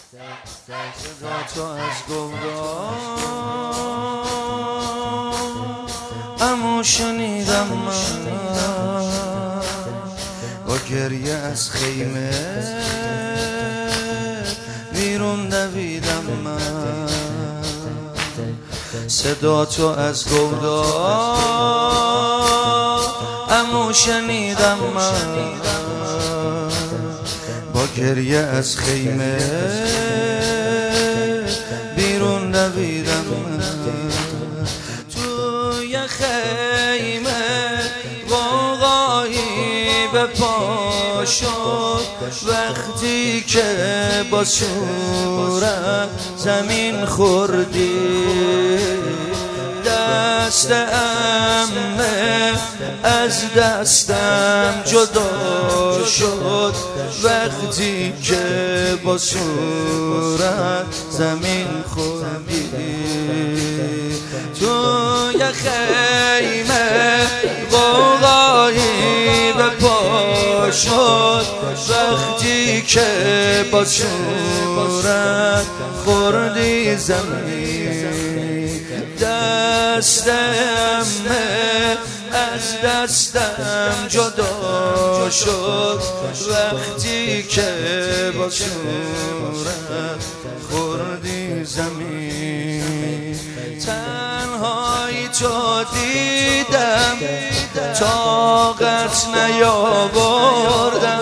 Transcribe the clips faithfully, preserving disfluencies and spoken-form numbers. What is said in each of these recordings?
صدا تو از گودال امو شنیدم من با گریه از خیمه بیرون دویدم من. صدا تو از گودال امو شنیدم من با گریه از خیمه بیرون دویدم من. توی خیمه غوغایی به پا شد وقتی که با صورت زمین خوردی. دست عمه از دستم جدا شد وقتی که با صورت زمین خوردی. توی خیمه غوغایی به پا شد وقتی که با صورت خوردی زمین. دست عمه از دستم جدا شد وقتی که با صورت خوردی زمین. تنهایی تو دیدم طاقت نیاوردم.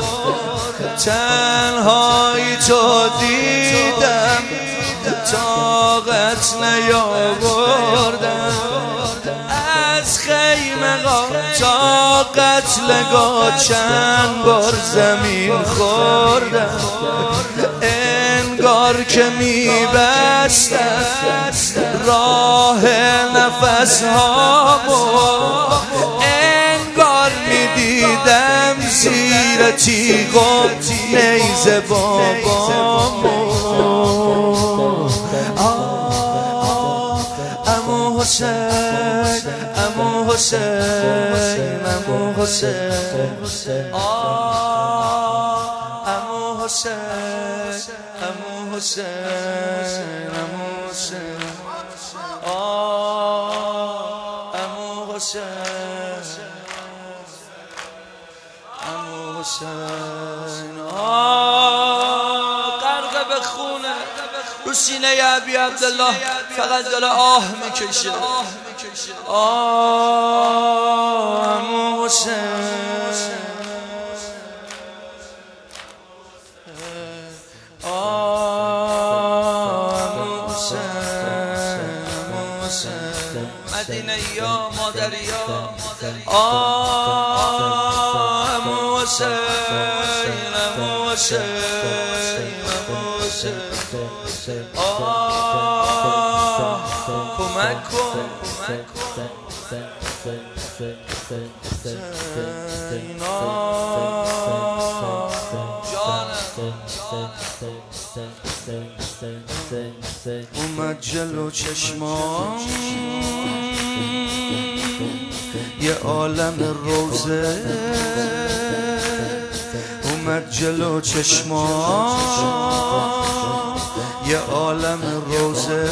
تنهایی تو دیدم طاقت نیاوردم. از خیمه تا قتلگاه چند بار زمین خوردم. انگار که میبستم راه نفس هامو. انگار میدیدم زیر تیغ و نیزه بابامو. امو حسین امو حسین امو حسین امو حسین امو حسین امو حسین امو حسین امو حسین غرق به خونه رو سینه ابی عبدالله فقط داره آه میکشه. آه امو حسین آه امو حسین امو حسین مدینه یا مادری یا آه امو حسین امو حسین امو حسین آه کمک کن اومد جلو چشمام یه عالم روزه. اومد جلو چشمام یه عالم روزه.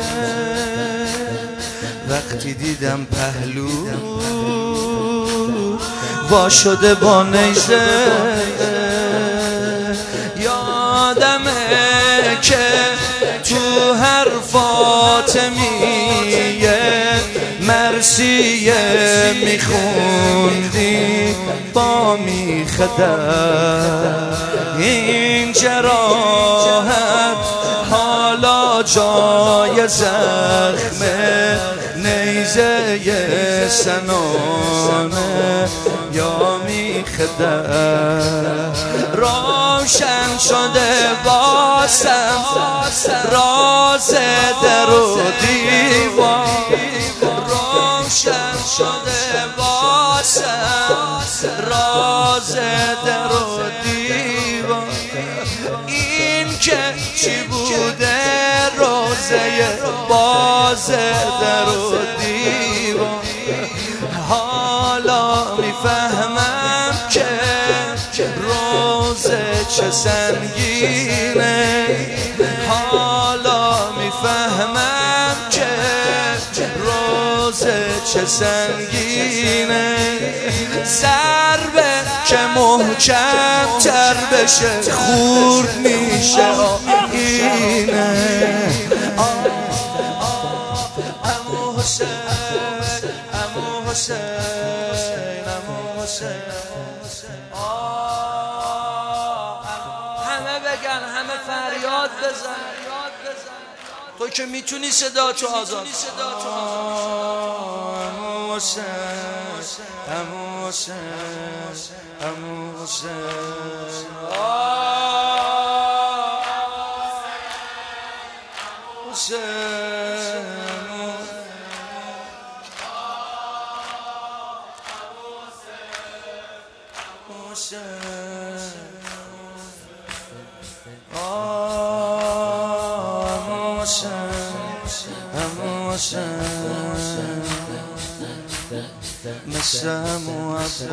وقتی دیدم پهلو وا شده با نیزه. یادمه که تو حرفات میه مرثیه میخوندی با میخدر. این جراحت حالا جای زخمه نیزه سنانه یا میخدر. روشن شده باسم راز در و دیوار. روشن شده باسم راز در و دیوار. این که چی بوده روزه باز در و دیوار. حالا میفهمم که روزه چه سنگینه چه سنگینه، ضربه که محکم تر بشه خورد میشه آینه. عمو حسین، عمو حسین، عمو حسین، همه بگن، همه فریاد بزن، تو که میتونی صدا تو آزاد. عمو حسین، عمو حسین، عمو حسین، مثل عمو عباس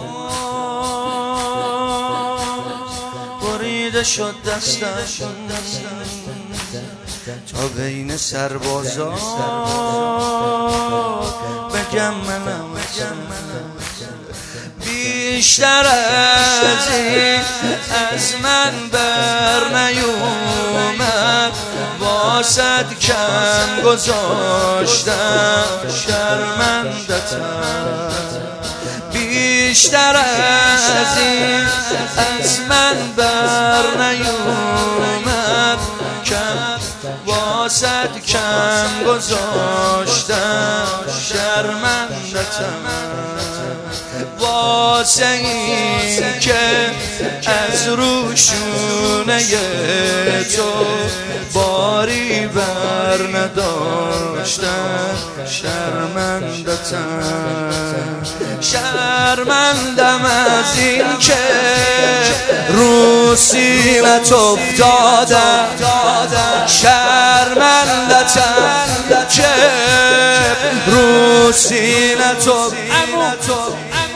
بریده شد دستم تا بین سربازا بگم منم بیشتر از این از من بر نیومد، واسد کم گذاشتم شرمندتم. بیشتر از این از من بر نیومد، کم واسد کم گذاشتم شرمندتم. واسه این که از روشونه تو باری بر نداشتم شرمندتم. شرمندم از این که رو سینت افتادم، شرمندتم که رو سینت افتادم.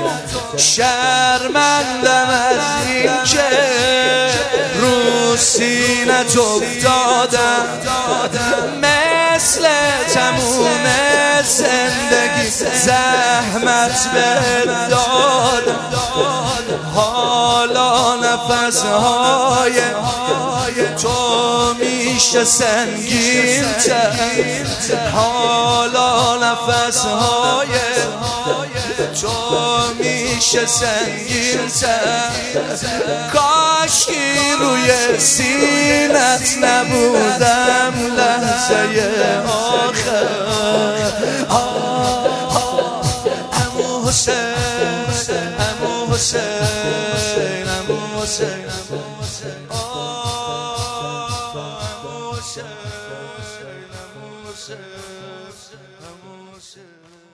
شرمندم از این که رو سینت افتادم، مثل تموم زندگی زحمت بدادم. حالا نفسهای تو میشه سنگین تر، حالا نفسهای تو میشه سنگین تر. کاشکی روی سینت نبودم لحظه آخر. عمو حسین، عمو حسین، عمو حسین، عمو حسین، عمو حسین.